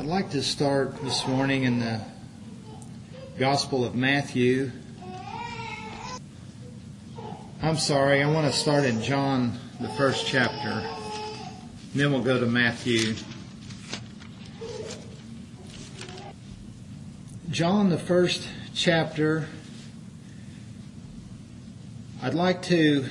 I'd like to start this morning in the Gospel of Matthew. I want to start in John, the first chapter. Then we'll go to Matthew. John, the first chapter. I'd like to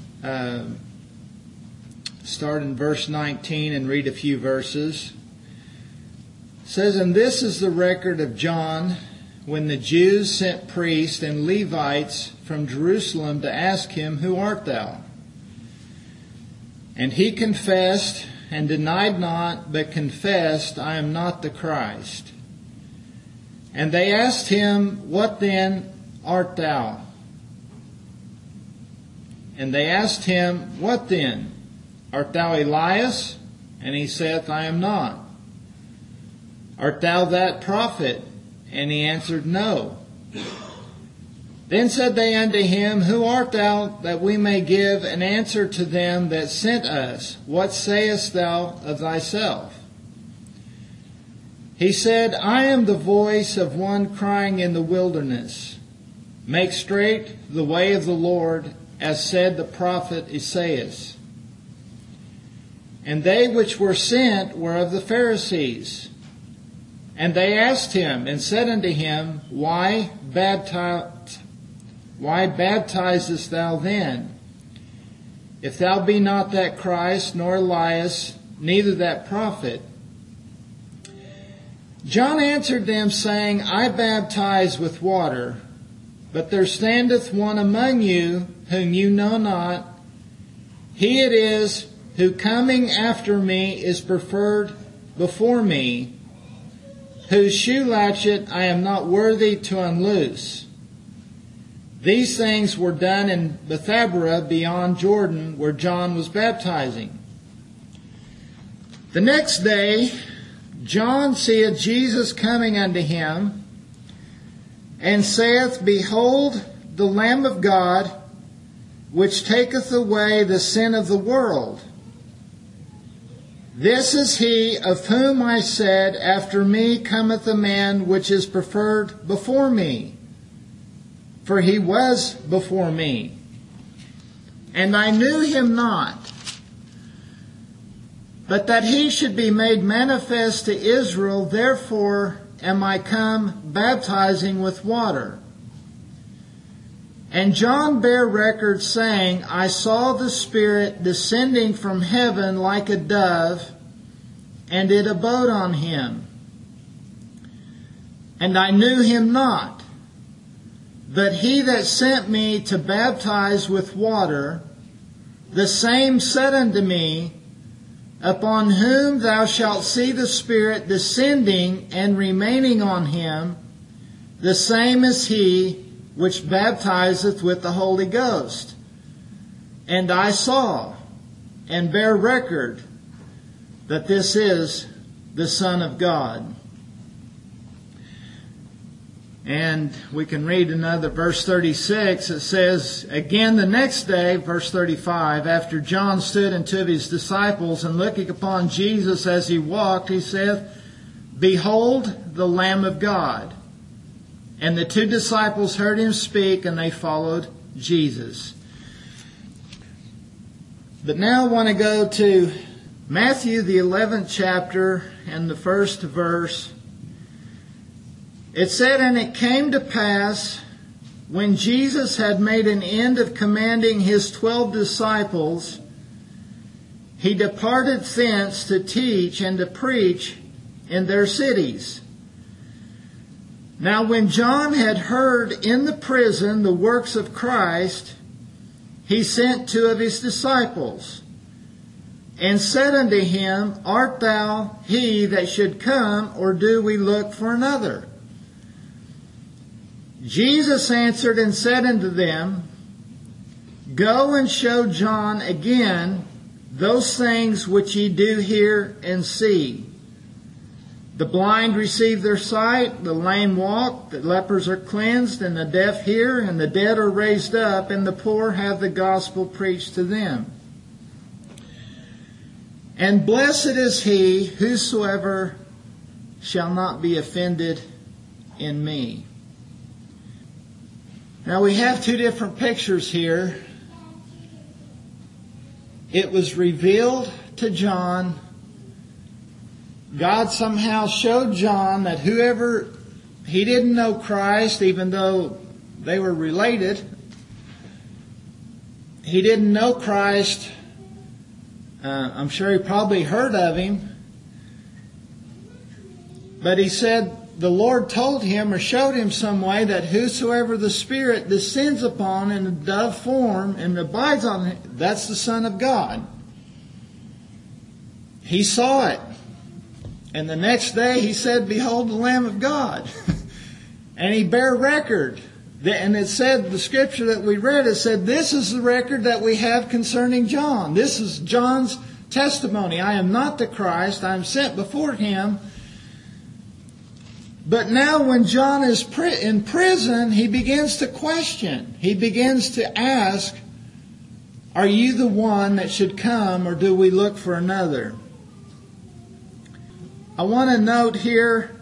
start in verse 19 and read a few verses. It says, "And this is the record of John when the Jews sent priests and Levites from Jerusalem to ask him, 'Who art thou?' And he confessed and denied not, but confessed, 'I am not the Christ.' And they asked him, 'What then art thou?' And they asked him, 'What then? Art thou Elias?' And he saith, 'I am not.' 'Art thou that prophet?' And he answered, 'No.' Then said they unto him, 'Who art thou, that we may give an answer to them that sent us? What sayest thou of thyself?' He said, 'I am the voice of one crying in the wilderness, Make straight the way of the Lord, as said the prophet Esaias.' And they which were sent were of the Pharisees. And they asked him and said unto him, Why baptizest thou then? If thou be not that Christ, nor Elias, neither that prophet? John answered them, saying, I baptize with water, but there standeth one among you whom you know not. He it is who coming after me is preferred before me, whose shoe latchet I am not worthy to unloose. These things were done in Bethabara beyond Jordan, where John was baptizing. The next day, John seeth Jesus coming unto him, and saith, Behold, the Lamb of God, which taketh away the sin of the world. This is he of whom I said, After me cometh a man which is preferred before me, for he was before me. And I knew him not, but that he should be made manifest to Israel, therefore am I come baptizing with water. And John bare record, saying, I saw the Spirit descending from heaven like a dove, and it abode on him. And I knew him not, but he that sent me to baptize with water, the same said unto me, Upon whom thou shalt see the Spirit descending and remaining on him, the same is he which baptizeth with the Holy Ghost. And I saw and bear record that this is the Son of God. And we can read another verse 36. It says, Again the next day, verse 35, after John stood and two of his disciples, and looking upon Jesus as he walked, he saith, Behold the Lamb of God. And the two disciples heard him speak, and they followed Jesus. But now I want to go to Matthew, the 11th chapter, and the first verse. It said, And it came to pass, when Jesus had made an end of commanding his 12 disciples, he departed thence to teach and to preach in their cities. Now when John had heard in the prison the works of Christ, he sent two of his disciples, and said unto him, Art thou he that should come, or do we look for another? Jesus answered and said unto them, Go and show John again those things which ye do hear and see. The blind receive their sight, the lame walk, the lepers are cleansed, and the deaf hear, and the dead are raised up, and the poor have the gospel preached to them. And blessed is he whosoever shall not be offended in me. Now we have two different pictures here. It was revealed to John. God somehow showed John that he didn't know Christ, even though they were related. He didn't know Christ. I'm sure he probably heard of him. But he said the Lord told him or showed him some way that whosoever the Spirit descends upon in a dove form and abides on him, that's the Son of God. He saw it. And the next day he said, behold the Lamb of God. And he bare record. And it said, the scripture that we read, it said, this is the record that we have concerning John. This is John's testimony. I am not the Christ. I am sent before him. But now when John is in prison, he begins to question. He begins to ask, are you the one that should come, or do we look for another? I want to note here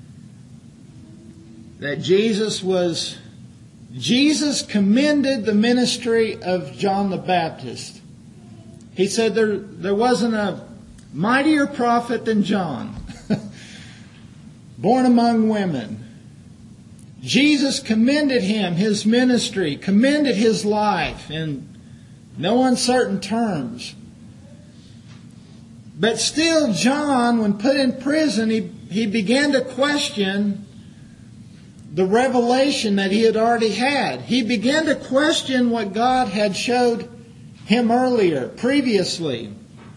that Jesus commended the ministry of John the Baptist. He said there wasn't a mightier prophet than John, born among women. Jesus commended him, his ministry, commended his life in no uncertain terms. But still, John, when put in prison, he began to question the revelation that he had already had. He began to question what God had showed him previously.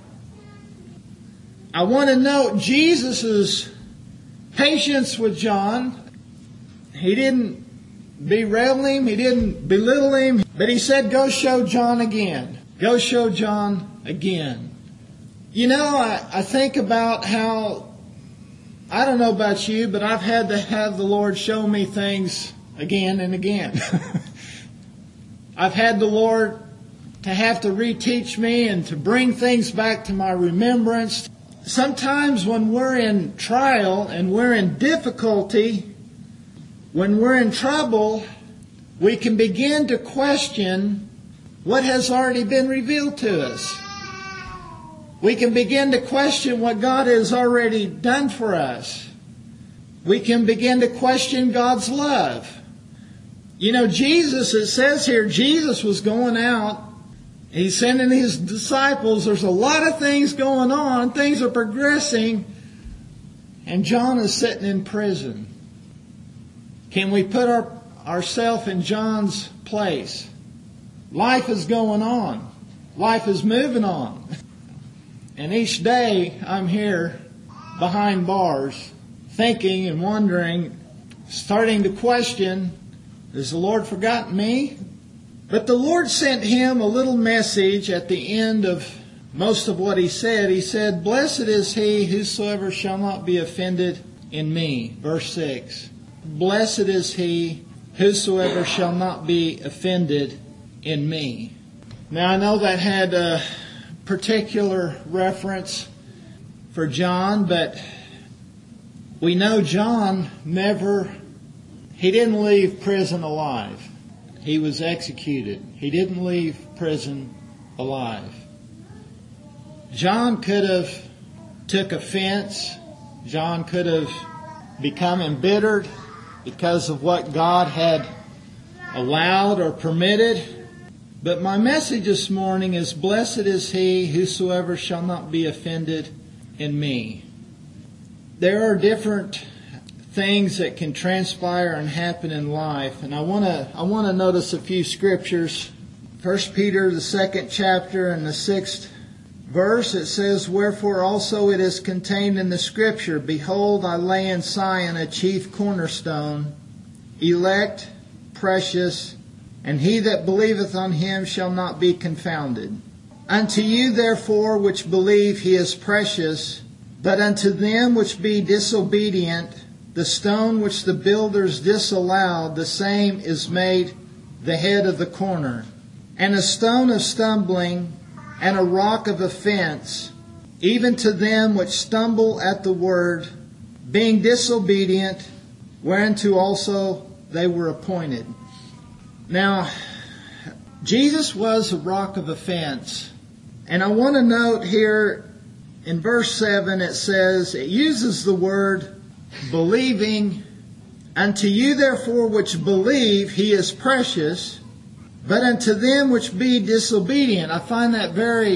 I want to note Jesus' patience with John. He didn't derail him, he didn't belittle him, but he said, go show John again. Go show John again. You know, I think about how, I don't know about you, but I've had to have the Lord show me things again and again. I've had the Lord to have to reteach me and to bring things back to my remembrance. Sometimes when we're in trial and we're in difficulty, when we're in trouble, we can begin to question what has already been revealed to us. We can begin to question what God has already done for us. We can begin to question God's love. You know, Jesus, it says here, Jesus was going out. He's sending his disciples. There's a lot of things going on. Things are progressing. And John is sitting in prison. Can we put ourselves in John's place? Life is going on. Life is moving on. And each day I'm here behind bars, thinking and wondering, starting to question, has the Lord forgotten me? But the Lord sent him a little message at the end of most of what he said. He said, blessed is he whosoever shall not be offended in me. Verse 6. Blessed is he whosoever shall not be offended in me. Now I know that had a particular reference for John, but we know John he didn't leave prison alive. He was executed. He didn't leave prison alive. John could have took offense. John could have become embittered because of what God had allowed or permitted. But my message this morning is, blessed is he whosoever shall not be offended in me. There are different things that can transpire and happen in life, and I want to notice a few scriptures. 1 Peter, the 2nd chapter and the 6th verse, it says, wherefore also it is contained in the scripture, behold, I lay in Zion a chief cornerstone, elect, precious, and he that believeth on him shall not be confounded. Unto you therefore which believe he is precious, but unto them which be disobedient, the stone which the builders disallowed, the same is made the head of the corner, and a stone of stumbling, and a rock of offense, even to them which stumble at the word, being disobedient, whereunto also they were appointed. Now, Jesus was a rock of offense. And I want to note here in verse 7, it says, it uses the word believing. Unto you therefore which believe, he is precious. But unto them which be disobedient. I find that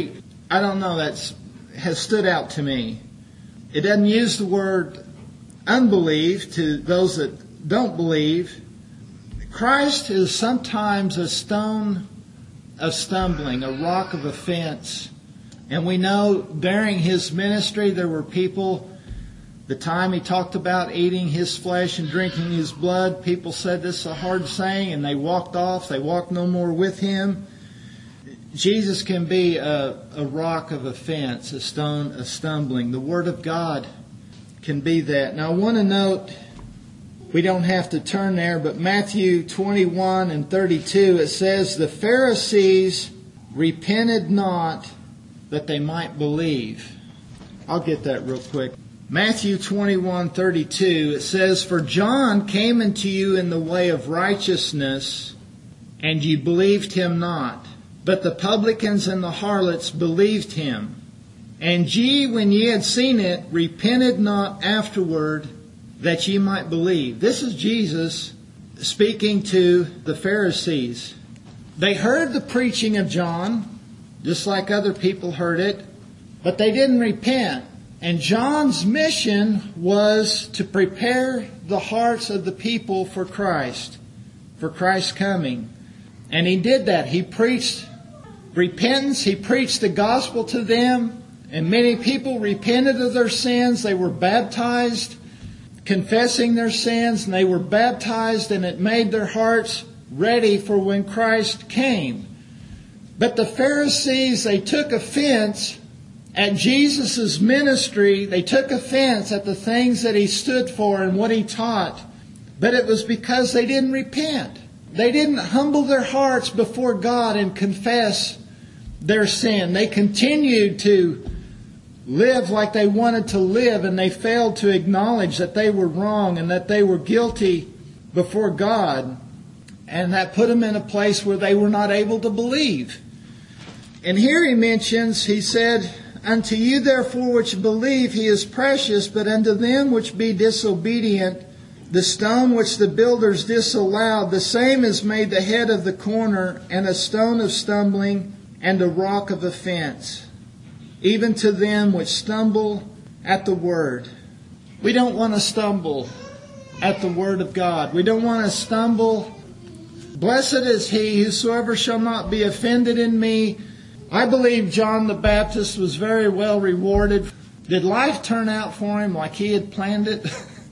that has stood out to me. It doesn't use the word unbelief to those that don't believe. Christ is sometimes a stone of stumbling, a rock of offense. And we know during his ministry there were people, the time he talked about eating his flesh and drinking his blood, people said this is a hard saying and they walked off. They walked no more with him. Jesus can be a rock of offense, a stone of stumbling. The Word of God can be that. Now I want to note, we don't have to turn there, but Matthew 21 and 32, it says, the Pharisees repented not that they might believe. I'll get that real quick. Matthew 21:32, it says, for John came unto you in the way of righteousness, and ye believed him not. But the publicans and the harlots believed him. And ye, when ye had seen it, repented not afterward, that ye might believe. This is Jesus speaking to the Pharisees. They heard the preaching of John, just like other people heard it, but they didn't repent. And John's mission was to prepare the hearts of the people for Christ, for Christ's coming. And he did that. He preached repentance. He preached the gospel to them. And many people repented of their sins. They were baptized, confessing their sins. And they were baptized, and it made their hearts ready for when Christ came. But the Pharisees, they took offense at Jesus' ministry. They took offense at the things that he stood for and what he taught. But it was because they didn't repent. They didn't humble their hearts before God and confess their sin. They continued to live like they wanted to live, and they failed to acknowledge that they were wrong and that they were guilty before God. And that put them in a place where they were not able to believe. And here he said, unto you therefore which believe, he is precious, but unto them which be disobedient, the stone which the builders disallowed, the same is made the head of the corner, and a stone of stumbling, and a rock of offense, even to them which stumble at the word. We don't want to stumble at the word of God. We don't want to stumble. Blessed is he whosoever shall not be offended in me. I believe John the Baptist was very well rewarded. Did life turn out for him like he had planned it?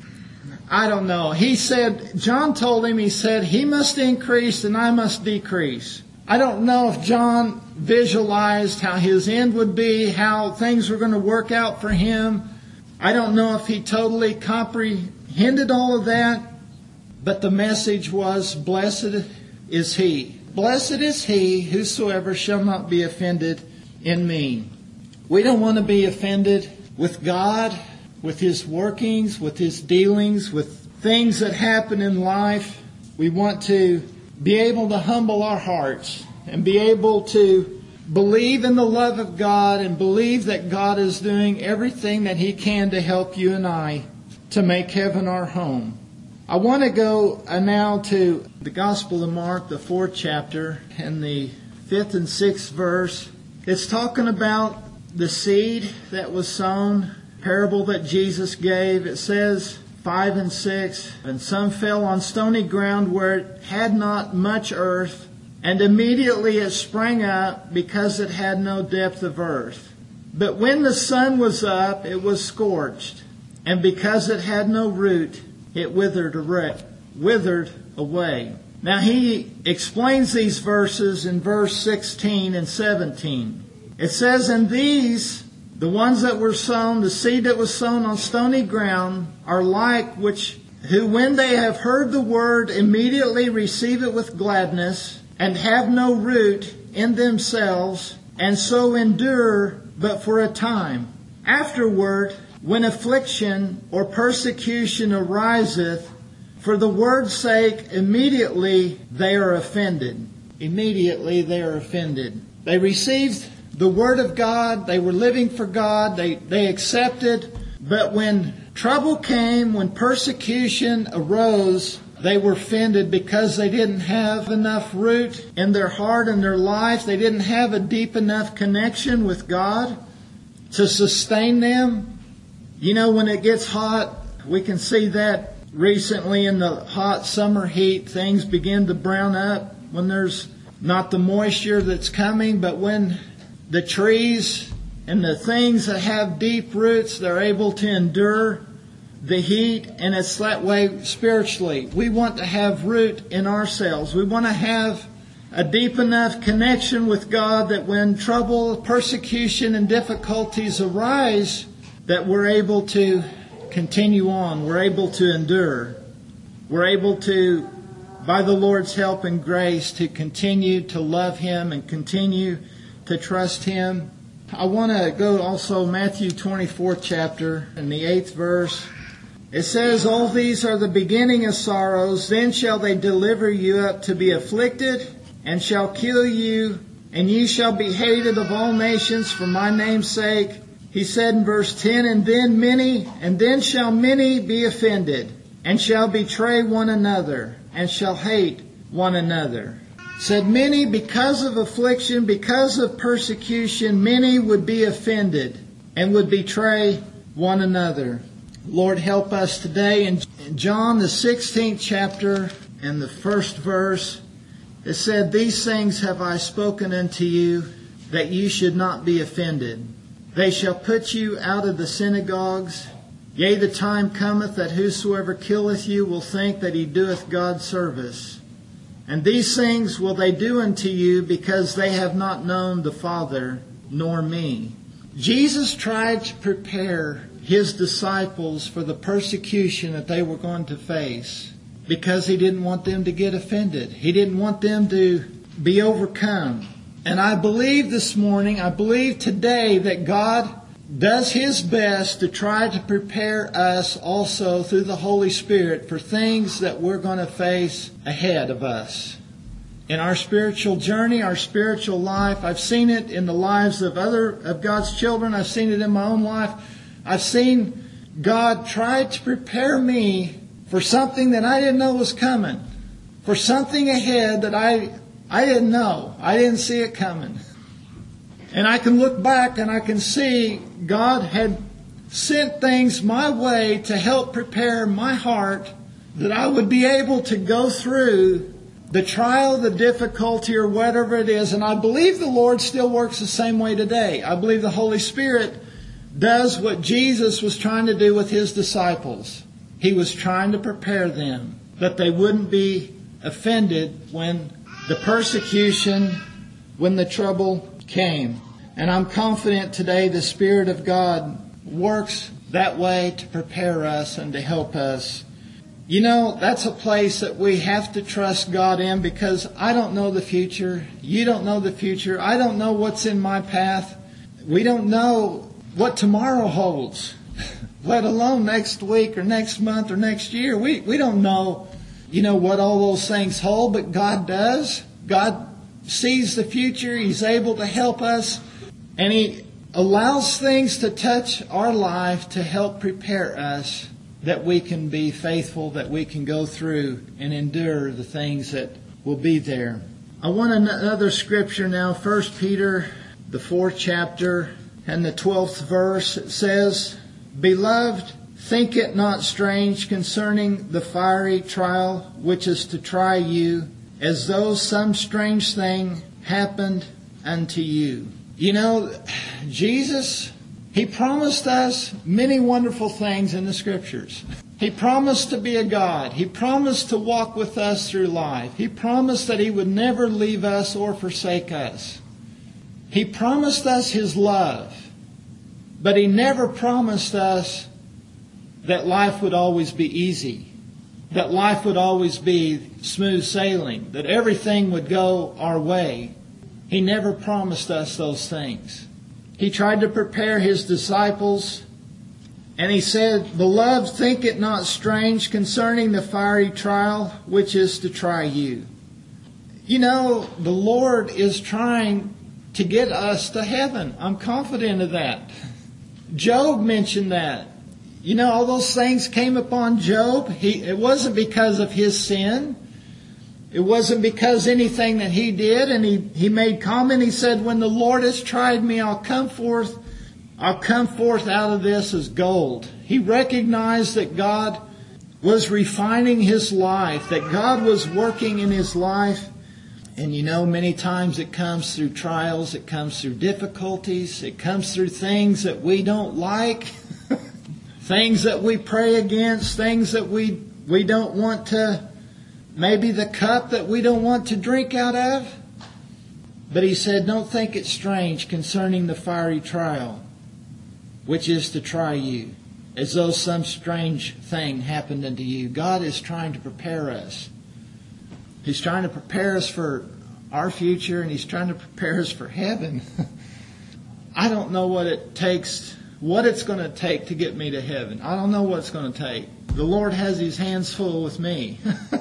I don't know. John told him, he must increase and I must decrease. I don't know if John visualized how his end would be, how things were going to work out for him. I don't know if he totally comprehended all of that. But the message was, blessed is he. Blessed is he whosoever shall not be offended in me. We don't want to be offended with God, with his workings, with his dealings, with things that happen in life. We want to be able to humble our hearts and be able to believe in the love of God and believe that God is doing everything that he can to help you and I to make heaven our home. I want to go now to the Gospel of Mark, the 4th chapter, and the 5th and 6th verse. It's talking about the seed that was sown, parable that Jesus gave. It says, 5 and 6, and some fell on stony ground where it had not much earth, and immediately it sprang up because it had no depth of earth. But when the sun was up, it was scorched, and because it had no root, it withered away. Now he explains these verses in verse 16 and 17. It says, and these, the ones that were sown, the seed that was sown on stony ground, are like who when they have heard the word immediately receive it with gladness, and have no root in themselves, and so endure but for a time. Afterward, when affliction or persecution ariseth, for the word's sake, immediately they are offended. Immediately they are offended. They received the Word of God. They were living for God. They accepted. But when trouble came, when persecution arose, they were offended because they didn't have enough root in their heart and their life. They didn't have a deep enough connection with God to sustain them. You know, when it gets hot, we can see that recently in the hot summer heat, things begin to brown up when there's not the moisture that's coming. But when the trees and the things that have deep roots, they're able to endure the heat, and it's that way spiritually. We want to have root in ourselves. We want to have a deep enough connection with God that when trouble, persecution, and difficulties arise, that we're able to continue on. We're able to endure. We're able to, by the Lord's help and grace, to continue to love Him and continue to trust Him. I want to go also Matthew 24th chapter in the 8th verse. It says, all these are the beginning of sorrows. Then shall they deliver you up to be afflicted, and shall kill you, and ye shall be hated of all nations for my name's sake. He said in verse 10, and then shall many be offended, and shall betray one another, and shall hate one another. Said many, because of affliction, because of persecution, many would be offended and would betray one another. Lord, help us today. In John, the 16th chapter and the 1st verse, it said, these things have I spoken unto you, that you should not be offended. They shall put you out of the synagogues. Yea, the time cometh that whosoever killeth you will think that he doeth God service. And these things will they do unto you, because they have not known the Father nor me. Jesus tried to prepare His disciples for the persecution that they were going to face, because He didn't want them to get offended. He didn't want them to be overcome. And I believe this morning, I believe today that God does His best to try to prepare us also through the Holy Spirit for things that we're going to face ahead of us. In our spiritual journey, our spiritual life, I've seen it in the lives of God's children. I've seen it in my own life. I've seen God try to prepare me for something that I didn't know was coming. For something ahead that I didn't know. I didn't see it coming. And I can look back and I can see God had sent things my way to help prepare my heart that I would be able to go through the trial, the difficulty, or whatever it is. And I believe the Lord still works the same way today. I believe the Holy Spirit does what Jesus was trying to do with His disciples. He was trying to prepare them that they wouldn't be offended when the persecution, when the trouble came. And I'm confident today the Spirit of God works that way to prepare us and to help us. You know, that's a place that we have to trust God in, because I don't know the future. You don't know the future. I don't know what's in my path. We don't know what tomorrow holds, let alone next week or next month or next year. We don't know, what all those things hold, but God does. God sees the future. He's able to help us. And He allows things to touch our life to help prepare us that we can be faithful, that we can go through and endure the things that will be there. I want another scripture now, 1 Peter, the 4th chapter and the 12th verse. It says, Beloved, think it not strange concerning the fiery trial which is to try you, as though some strange thing happened unto you. Jesus, He promised us many wonderful things in the Scriptures. He promised to be a God. He promised to walk with us through life. He promised that He would never leave us or forsake us. He promised us His love. But He never promised us that life would always be easy, that life would always be smooth sailing, that everything would go our way. He never promised us those things. He tried to prepare His disciples And he said, Beloved, think it not strange concerning the fiery trial which is to try you. You know, the Lord is trying to get us to heaven. I'm confident of that. Job mentioned that. You know, all those things came upon Job. It wasn't because of his sin. It wasn't because anything that he did. And he made comment. He said, when the Lord has tried me, I'll come forth out of this as gold. He recognized that God was refining his life, that God was working in his life. And you know, many times it comes through trials, it comes through difficulties, it comes through things that we don't like, things that we pray against, things that we don't want to, maybe the cup that we don't want to drink out of. But he said, don't think it strange concerning the fiery trial, which is to try you, as though some strange thing happened unto you. God is trying to prepare us. He's trying to prepare us for our future, and He's trying to prepare us for heaven. I don't know what it's going to take to get me to heaven. I don't know what it's going to take. The Lord has His hands full with me.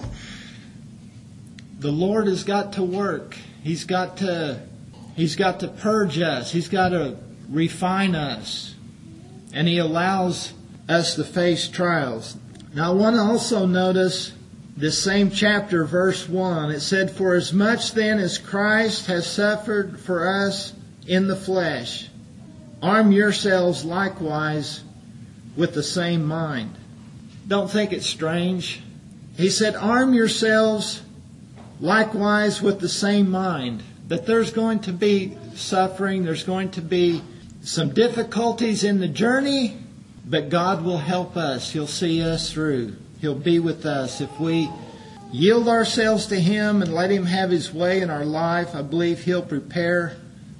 The Lord has got to work. He's got to purge us. He's got to refine us. And He allows us to face trials. Now I want to also notice this same chapter, verse 1. It said, For as much then as Christ has suffered for us in the flesh, arm yourselves likewise with the same mind. Don't think it's strange. He said, arm yourselves likewise with the same mind. That there's going to be suffering, there's going to be some difficulties in the journey, but God will help us. He'll see us through. He'll be with us. If we yield ourselves to Him and let Him have His way in our life, I believe He'll prepare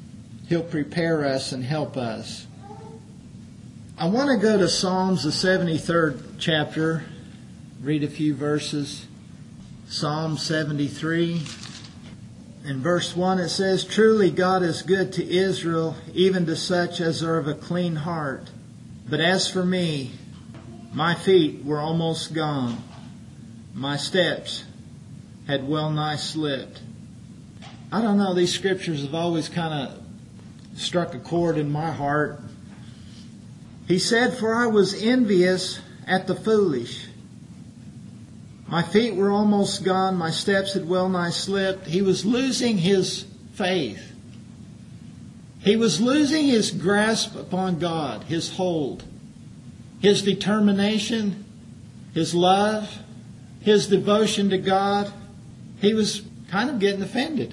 us and help us. I want to go to Psalms, the 73rd chapter, read a few verses. Psalm 73. In verse 1 it says, Truly God is good to Israel, even to such as are of a clean heart. But as for me, my feet were almost gone. My steps had well nigh slipped. I don't know, these scriptures have always kind of struck a chord in my heart. He said, For I was envious at the foolish. My feet were almost gone. My steps had well nigh slipped. He was losing his faith. He was losing his grasp upon God, his hold, his determination, his love, his devotion to God. He was kind of getting offended.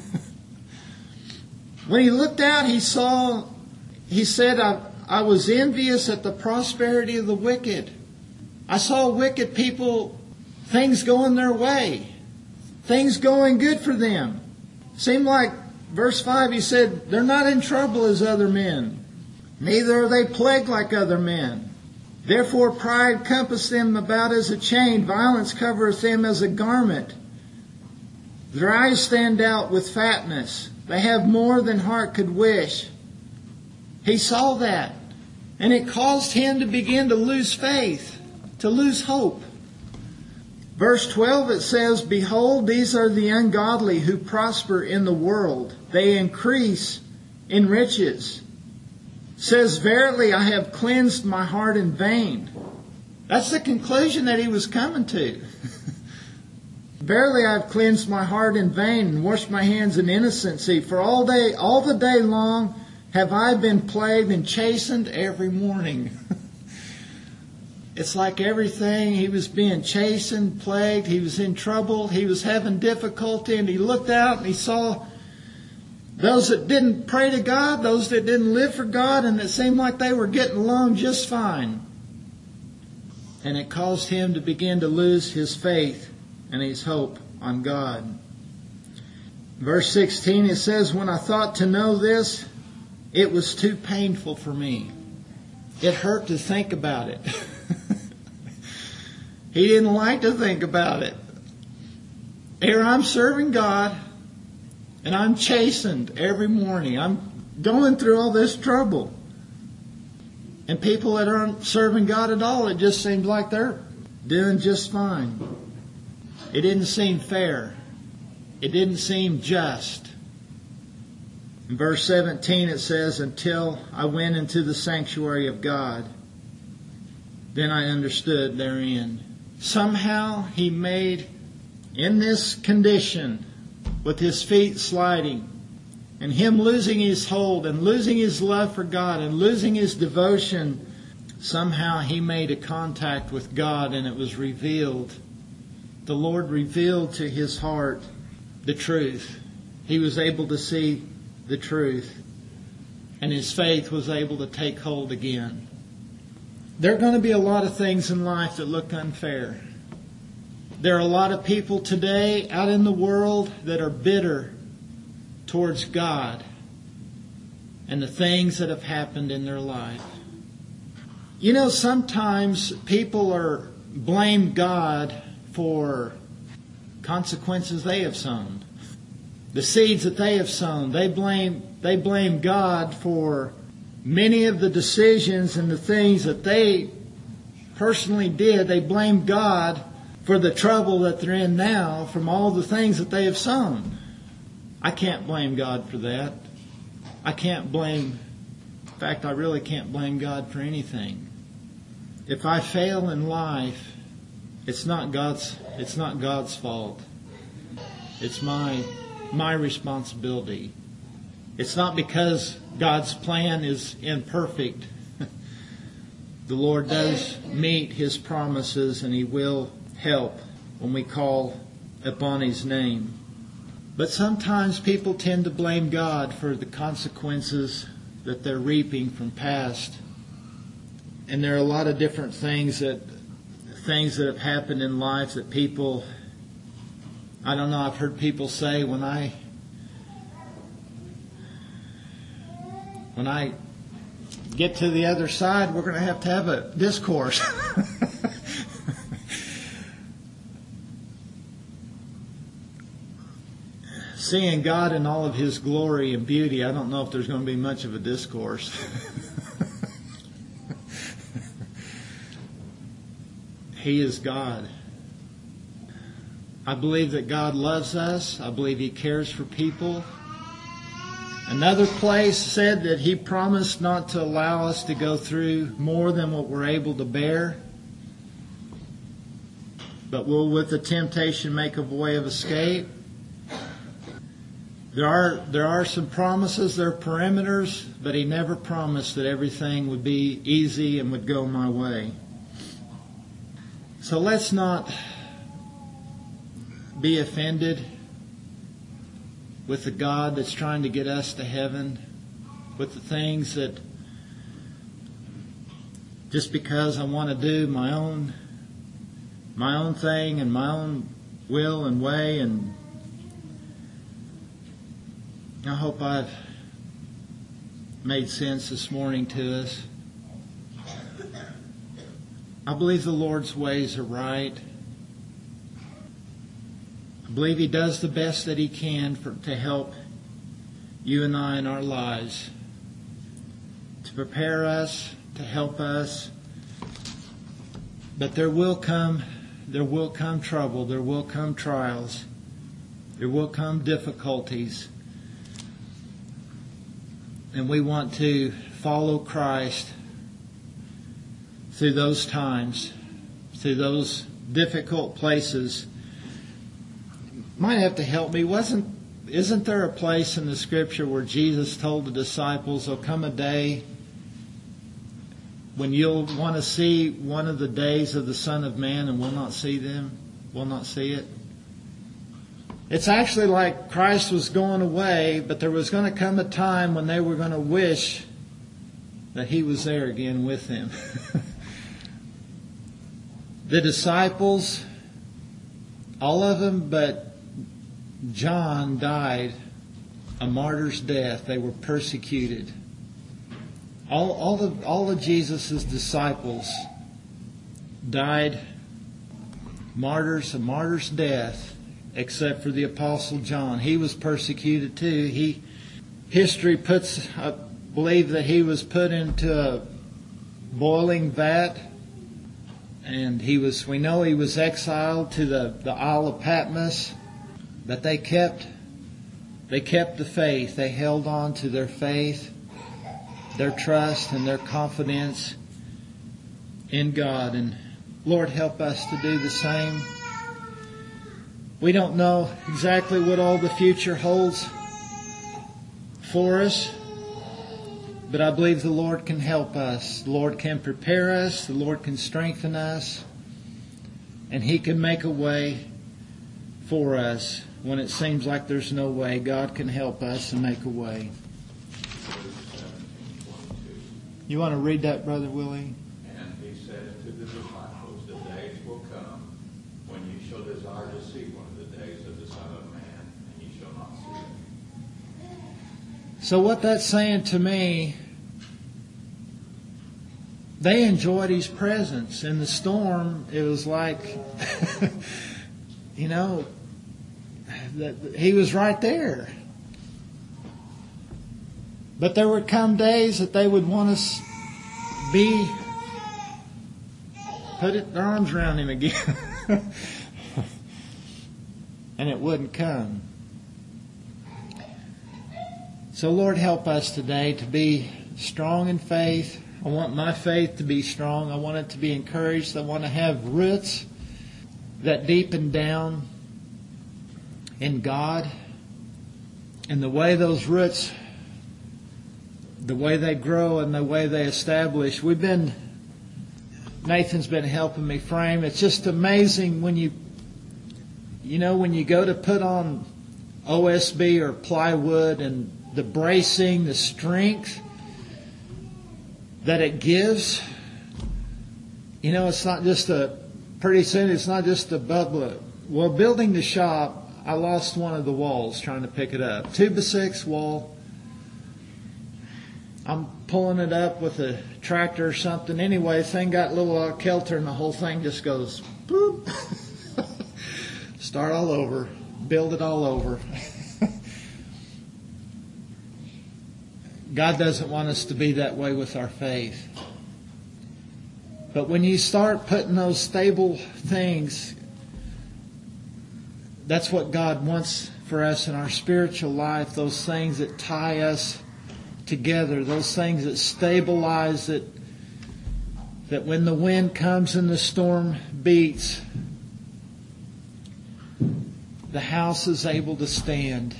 When he looked out, he said, I was envious at the prosperity of the wicked. I saw wicked people, things going their way, things going good for them. Seemed like, verse 5, he said, they're not in trouble as other men, neither are they plagued like other men. Therefore pride compassed them about as a chain, violence covereth them as a garment. Their eyes stand out with fatness. They have more than heart could wish. He saw that, and it caused him to begin to lose faith, to lose hope. Verse 12 it says, Behold, these are the ungodly who prosper in the world. They increase in riches. It says, Verily I have cleansed my heart in vain. That's the conclusion that he was coming to. Verily I have cleansed my heart in vain and washed my hands in innocency. For all the day long have I been plagued and chastened every morning. It's like everything, he was being chastened, plagued, he was in trouble, he was having difficulty, and he looked out and he saw those that didn't pray to God, those that didn't live for God, and it seemed like they were getting along just fine. And it caused him to begin to lose his faith and his hope on God. Verse 16, it says, When I thought to know this, it was too painful for me. It hurt to think about it. He didn't like to think about it. Here I'm serving God, and I'm chastened every morning. I'm going through all this trouble. And people that aren't serving God at all, it just seems like they're doing just fine. It didn't seem fair. It didn't seem just. In verse 17 it says, until I went into the sanctuary of God, then I understood therein. Somehow he made, in this condition, with his feet sliding, and him losing his hold and losing his love for God and losing his devotion, somehow he made a contact with God and it was revealed. The Lord revealed to his heart the truth. He was able to see the truth. And his faith was able to take hold again. There are going to be a lot of things in life that look unfair. There are a lot of people today out in the world that are bitter towards God and the things that have happened in their life. You know, sometimes people blame God for consequences they have sown. The seeds that they have sown. They blame God for many of the decisions and the things that they personally did. They blame God for the trouble that they're in now from all the things that they have sown. I can't blame God for that. In fact, I really can't blame God for anything. If I fail in life, it's not God's fault. It's my responsibility. It's not because God's plan is imperfect. The Lord does meet His promises and He will help when we call upon His name. But sometimes people tend to blame God for the consequences that they're reaping from past. And there are a lot of different things that have happened in life that people, I don't know, I've heard people say when I get to the other side, we're going to have a discourse. Seeing God in all of His glory and beauty, I don't know if there's going to be much of a discourse. He is God. I believe that God loves us. I believe He cares for people. Another place said that He promised not to allow us to go through more than what we're able to bear, but will with the temptation make a way of escape. There are some promises, there are parameters, but He never promised that everything would be easy and would go my way. So let's not be offended with the God that's trying to get us to heaven, with the things that just because I want to do my own thing and my own will and way, and I hope I've made sense this morning to us. I believe the Lord's ways are right. I believe He does the best that He can to help you and I in our lives, to prepare us, to help us. But there will come trouble, there will come trials, there will come difficulties. And we want to follow Christ through those times, through those difficult places. Might have to help me. Isn't there a place in the Scripture where Jesus told the disciples, there'll come a day when you'll want to see one of the days of the Son of Man and will not see it? It's actually like Christ was going away, but there was going to come a time when they were going to wish that He was there again with them. The disciples, all of them but John, died a martyr's death. They were persecuted. All of Jesus' disciples died a martyr's death, except for the Apostle John. He was persecuted too. History I believe that he was put into boiling vat. And we know he was exiled to the Isle of Patmos. But they kept the faith. They held on to their faith, their trust, and their confidence in God. And Lord, help us to do the same. We don't know exactly what all the future holds for us, but I believe the Lord can help us. The Lord can prepare us. The Lord can strengthen us. And He can make a way for us when it seems like there's no way. God can help us and make a way. You want to read that, Brother Willie? And He said to the disciples, the days will come when you shall desire to see one of the days of the Son of Man, and you shall not see it. So what that's saying to me, they enjoyed His presence. In the storm, it was like, that He was right there. But there would come days that they would want us put their arms around Him again. And it wouldn't come. So Lord, help us today to be strong in faith. I want my faith to be strong. I want it to be encouraged. I want to have roots that deepen down in God. And the way those roots, the way they grow and the way they establish, Nathan's been helping me frame. It's just amazing when you go to put on OSB or plywood and the bracing, the strength that it gives. It's not just pretty soon it's not just a bubble. Well, building the shop, I lost one of the walls trying to pick it up. 2x6 wall. I'm pulling it up with a tractor or something. Anyway, the thing got a little out of kilter and the whole thing just goes boop. Start all over. Build it all over. God doesn't want us to be that way with our faith. But when you start putting those stable things, that's what God wants for us in our spiritual life. Those things that tie us together. Those things that stabilize it. That when the wind comes and the storm beats, the house is able to stand.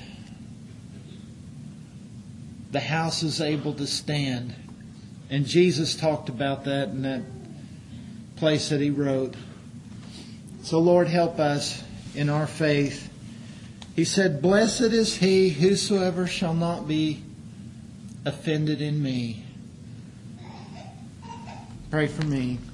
The house is able to stand. And Jesus talked about that in that place that He wrote. So Lord, help us in our faith. He said, blessed is he whosoever shall not be offended in me. Pray for me.